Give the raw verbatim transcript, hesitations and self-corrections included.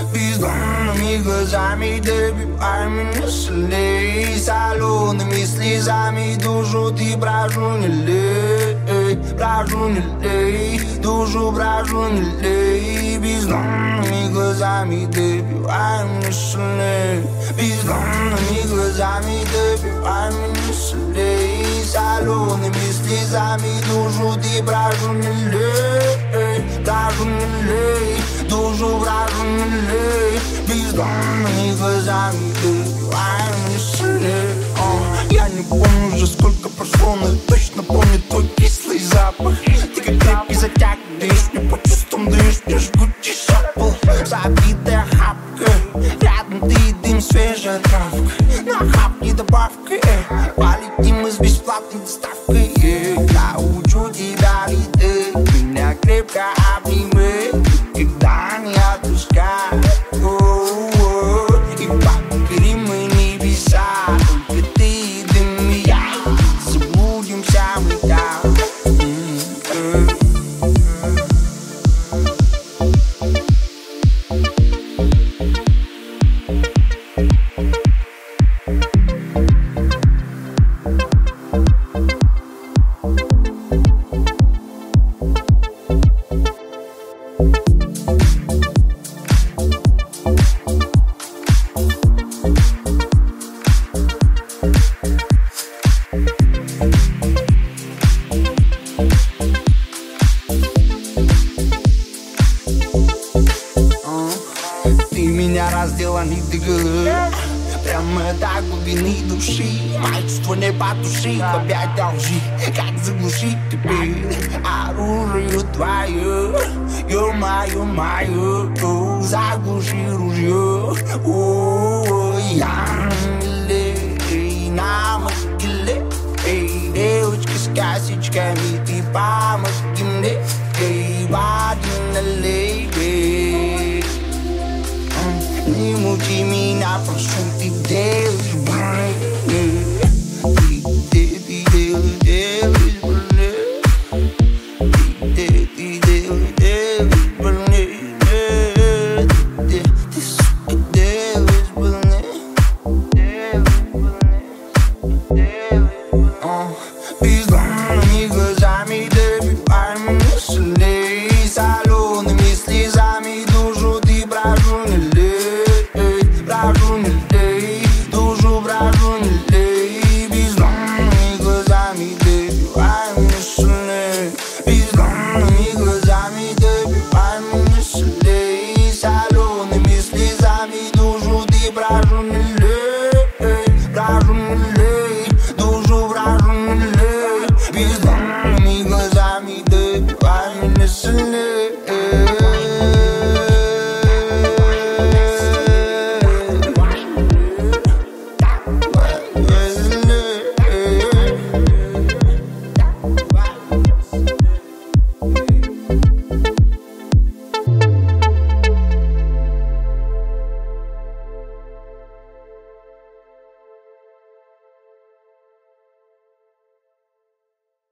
Бездонными глазами добивай меня сильней, солеными слезами душу ты брожу не лей, брожу не лей, душу брожу не лей. Бездонными глазами добивай меня сильней, бездонными глазами добивай меня сильней, солеными слезами душу ты брожу не лей, брожу не лей, душу брожу не лей. Бездонными глазами добивай меня сильней. Я не помню уже сколько прошло, но я точно помню твой кислый запах. Ты как крепкий затяг, даешь мне по чувствам, даешь мне жгучий шапл. Забитая хапка, рядом ты и дым, свежая травка. На хапке добавка, э, полетим мы с бесплатной доставкой, э. Я учу тебя лететь, меня крепко обними, когда не отпускай. И покорим мы небеса, только ты и дым и я. Заблудимся мы там. Ты меня раздела не до головы, прямо до глубины души. Мои чувства не потуши, в объятия лжи. Как заглушить теперь оружие твое, ё-моё, мое, заглуши ружье. Я милей на могиле, эй, девочка с косичками, ты помоги мне, эй, воды налей, эй. Не мути меня, прошу, ты делаешь больно. Ты, ты, ты делаешь больно. Ты, ты делаешь больно. Ты, ты, сука, делаешь больно. Бездонными глазами добивай меня сильней, солеными слезами душу ты брожу не лей, брожу не лей, душу брожу не лей. Бездонными глазами добивай меня сильней, бездонными глазами добивай меня сильней, солеными слезами душу ты брожу не лей, брожу не лей, душу брожу не лей. Бездонными глазами добивай меня сильней.